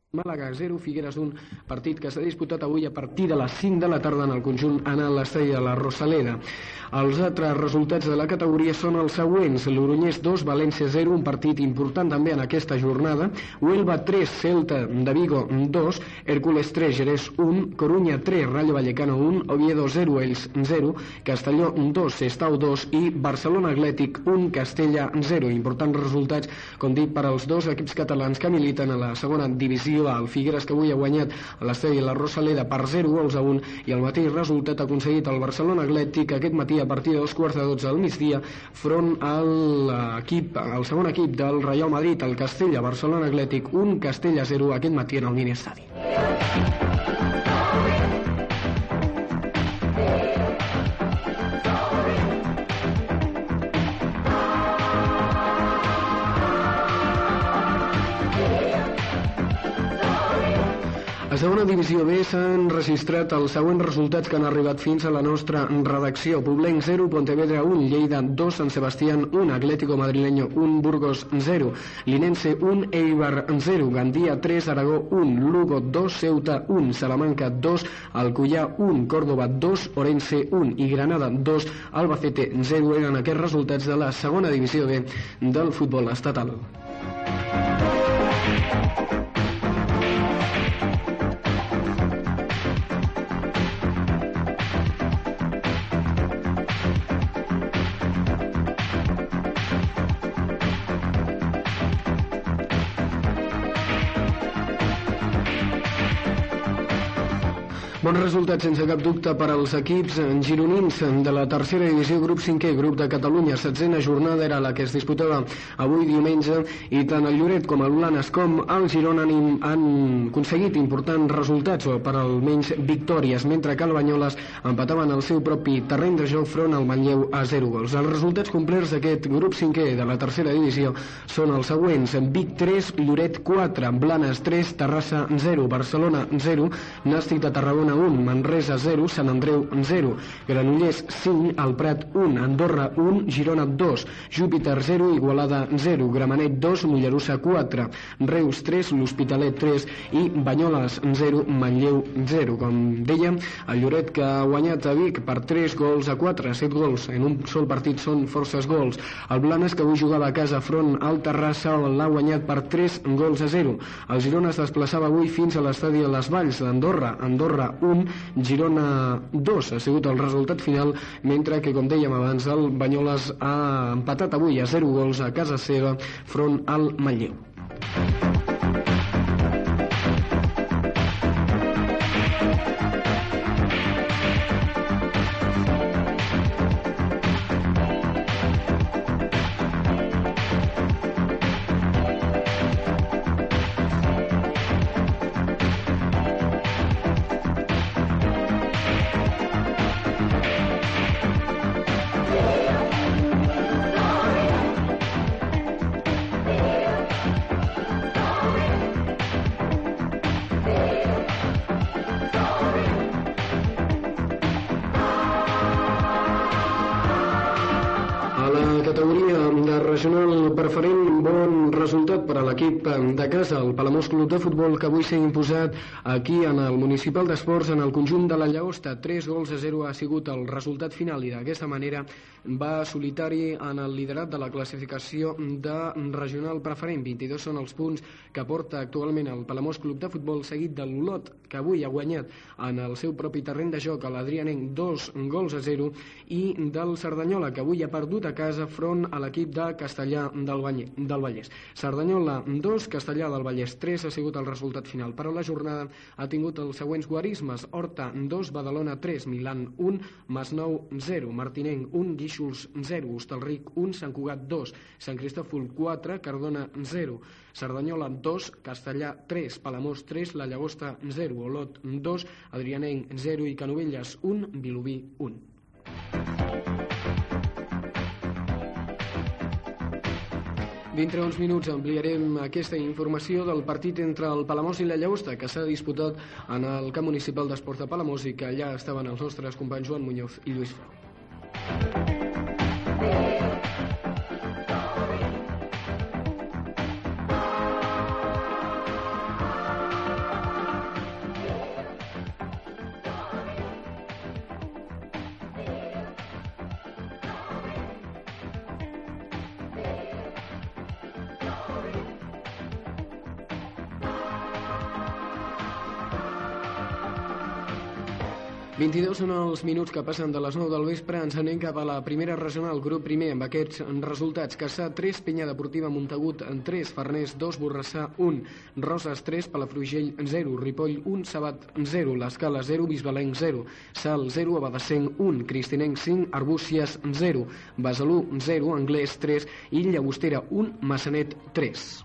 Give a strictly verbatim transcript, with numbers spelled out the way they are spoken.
Màlaga zero, Figueres un, partit que s'ha disputat avui a partir de les cinc de la tarda en el conjunt en l'estadi de la Rosaleda. Els altres resultats de la categoria són els següents: Logroñés dos, València zero, un partit important també en aquesta jornada. Huelva tres, Celta de Vigo dos, Hércules tres, Jerez un, Coruña tres, Rayo Vallecano un, Oviedo zero, Elx zero, Castelló dos, Sestao dos i Barcelona Atlètic un, Castella zero. Importants resultats, com dic, per als dos equips catalans que militen a la segona divisió. El Figueres, que avui ha guanyat a l'estadi de la Rosaleda per zero gols a un, i el mateix resultat ha aconseguit el Barcelona Atlètic aquest matí a partir de dos quarts de dotze del migdia front al equip, al segon equip del Real Madrid, el Castella. Barcelona Atlètic un, Castella zero aquest matí en el mini estadi. A segona divisió B s'han registrat els següents resultats que han arribat fins a la nostra redacció. Poblenc zero, Pontevedra un, Lleida dos, San Sebastián un, Atlético Madrileño un, Burgos zero, Linense un, Eibar zero, Gandía tres, Aragó un, Lugo dos, Ceuta un, Salamanca dos, Alcoyà un, Córdoba dos, Orense un i Granada dos, Albacete zero. Eren aquests resultats de la segona divisió B del futbol estatal. Bons resultats, sense cap dubte, per als equips gironins de la tercera divisió, grup cinquè, grup de Catalunya. Setzena jornada era la que es disputava avui diumenge, i tant el Lloret com el Blanes com el Girona han, han aconseguit importants resultats, o per almenys victòries, mentre que el Banyoles empataven el seu propi terreny de joc front al Manlleu a zero gols. Els resultats complerts d'aquest grup cinquè de la tercera divisió són els següents: Vic tres, Lloret quatre, Blanes tres, Terrassa zero, Barcelona zero, Nàstic de Tarragona un, Manresa zero, Sant Andreu zero, Granollers cinc, El Prat un, Andorra un, Girona dos, Júpiter zero, Igualada zero, Gramenet dos, Mollerussa quatre, Reus tres, l'Hospitalet tres i Banyoles zero, Manlleu zero. Com dèiem, el Lloret, que ha guanyat a Vic per tres gols a quatre, set gols en un sol partit són forces gols. El Blanes, que avui jugava a casa front al Terrassa, l'ha guanyat per tres gols a zero. El Girona es desplaçava avui fins a l'estadi de les Valls d'Andorra, Andorra un, Girona dos ha sigut el resultat final, mentre que, com dèiem abans, el Banyoles ha empatat avui a zero gols a casa seva front al Manlleu. Categoria de regional preferent, bon resultat per a l'equip de casa, el Palamós Club de Futbol, que avui s'ha imposat aquí en el Municipal d'Esports en el conjunt de la Llagosta. tres gols a zero ha sigut el resultat final, i d'aquesta manera va solitari en el liderat de la classificació de regional preferent. vint-i-dos són els punts que porta actualment el Palamós Club de Futbol, seguit de l'Olot, que avui ha guanyat en el seu propi terreny de joc a l'Adrianenc dos gols a zero, i del Cerdanyola, que avui ha perdut a casa front a l'equip de Castellà del Vallès. Cerdanyola dos, Castellà del Vallès tres ha sigut el resultat final. Però la jornada ha tingut els següents guarismes: Horta dos, Badalona tres, Milan un, Masnou zero, Martinenc un, Guíxols zero, Hostalric un, Sant Cugat dos, Sant Cristòfol quatre, Cardona zero, Cerdanyola dos, Castellà tres, Palamós tres, La Llagosta zero, Olot dos, Adrianenc zero i Canovelles un, Vilobí un. Dintre uns minuts ampliarem aquesta informació del partit entre el Palamós i la Llagosta, que s'ha disputat en el camp municipal d'esports de Palamós, i que allà estaven els nostres companys Joan Muñoz i Lluís Fau. vint-i-dos són els minuts que passen de les nou del vespre. Ens anem cap a la primera regional, grup primer, amb aquests resultats. Cassà tres, Penya Deportiva Montagut tres, Farners dos, Borrassà un, Roses tres, Palafrugell zero, Ripoll un, Sabat zero, l'Escala zero, Bisbalenc zero, Sal zero, Abadassenc un, Cristinenc cinc, Arbúcies zero, Besalú zero, Anglès tres i Llagostera un, Massanet tres.